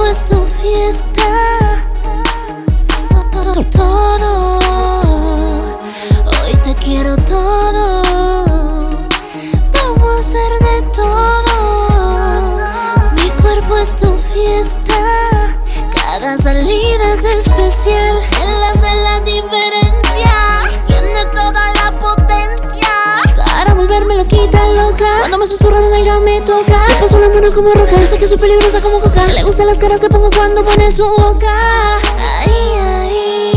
es tu fiesta. Todo, hoy te quiero todo. Vamos a hacer de todo. Mi cuerpo es tu fiesta. Cada salida es especial. Él hace la diferencia. Tiene toda la potencia para volverme loquita, loca. Cuando me susurran en el game me toca. Le paso la mano como roca. Sé que soy peligrosa como coca. Le gustan las caras que pongo cuando pone su boca. Ay, ay.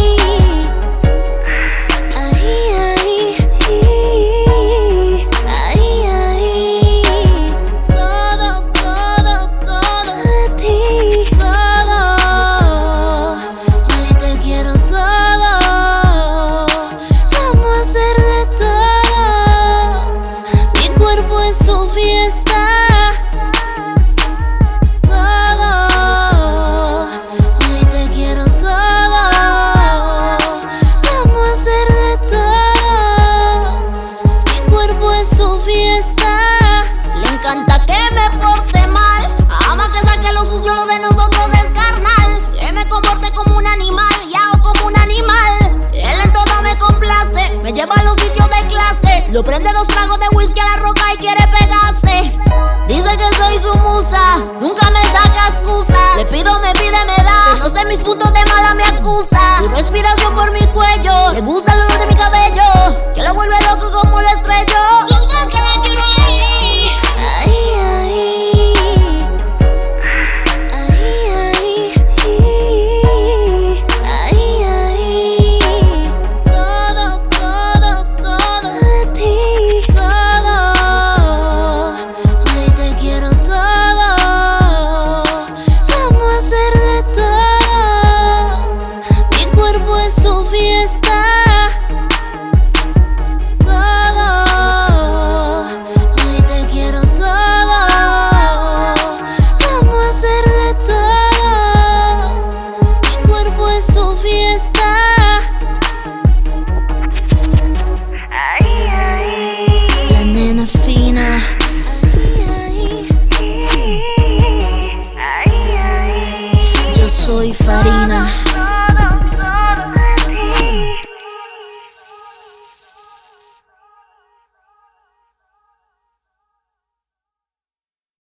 Su fiesta, todo, hoy te quiero todo. Vamos a hacer de todo. Mi cuerpo es su fiesta. Le encanta que me porte mal. Ama que saque lo sucio, lo de nosotros es carnal. Que me comporte como un animal, ya o como un animal. Él en todo me complace, me lleva a los sitios de clase. Lo prende 2 tragos de whisky a la roca y quiere pegarse. Dice que soy su musa, nunca me saca excusa. Le pido, me pide, me da. No sé mis puntos de mala me acusa. Su respiración por mi cuello, le gusta el olor de mi cabello, que lo vuelve loco como un estrello. Que la quiero ahí. Ay, ay. Ay, ay. Ay, ay. Todo, todo, todo de ti. Todo, hoy te quiero todo. Vamos a hacer de todo. Mi cuerpo es tu fiesta. Su fiesta. Ay, ay. La nena fina. Ay, ay. Ay, ay. Yo soy Farina.